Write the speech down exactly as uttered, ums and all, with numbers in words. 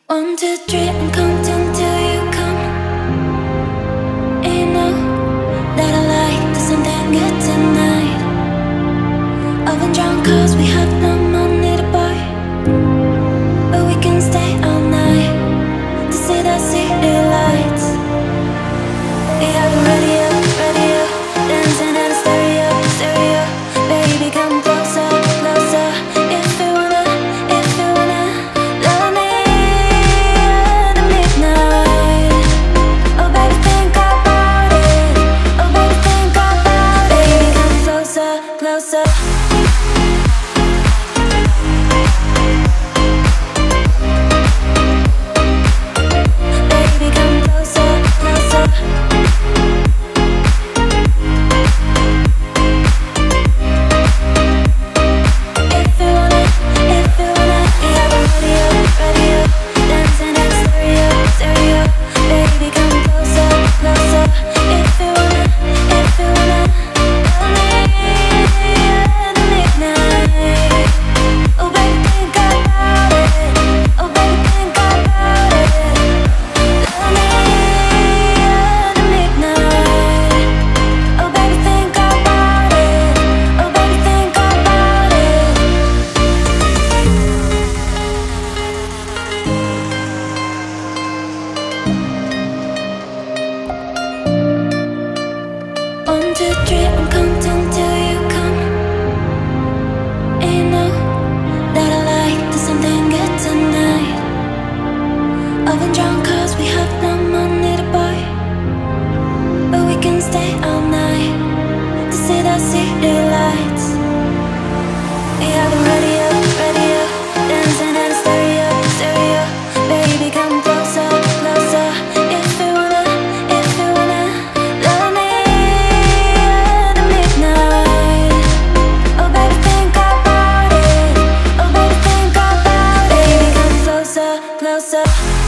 One, two, three, I'm counting till you come. And you know that I like to something good tonight. I've been drunk cause we have no money to buy, but we can stay all night to see the city lights. We have a radio, radio, dancing at a stereo, stereo. Baby, come closer, closer. If you wanna, if you wanna love me at midnight. Oh baby, think about it. Oh baby, think about it. Baby, come closer, closer. Baby, come closer, closer. If you wanna, if you wanna, we have a radio, radio, dancing at stereo, stereo. Baby, come closer, closer. If you wanna, if you wanna love me at midnight. Oh baby, think about it. Oh baby, think about it. Love me at midnight. Oh baby, think about it. Oh baby, think about it. One, two, three, I'm counting till you come. And you know that I like to something good tonight. I've been drunk cause we have no money to buy, but we can stay all night to see the city lights. We have a radio, radio, dancing at a stereo, stereo. Baby, come closer, closer. If you wanna, if you wanna love me at midnight. Oh baby, think about it. Oh baby, think about it. Baby, come closer, closer.